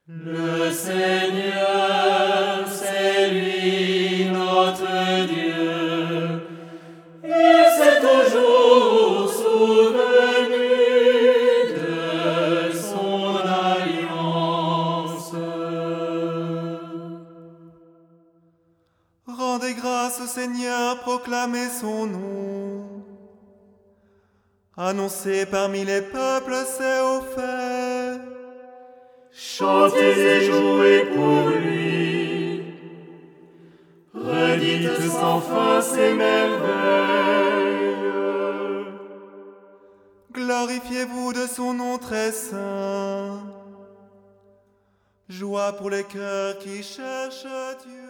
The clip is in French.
Le Seigneur, c'est lui notre Dieu. Il s'est toujours souvenu de son alliance. Rendez grâce au Seigneur, proclamez son nom. Annoncez parmi les peuples ses hauts faits. Chantez et jouez pour lui. Redites sans fin ses merveilles. Glorifiez-vous de son nom très saint. Joie pour les cœurs qui cherchent Dieu.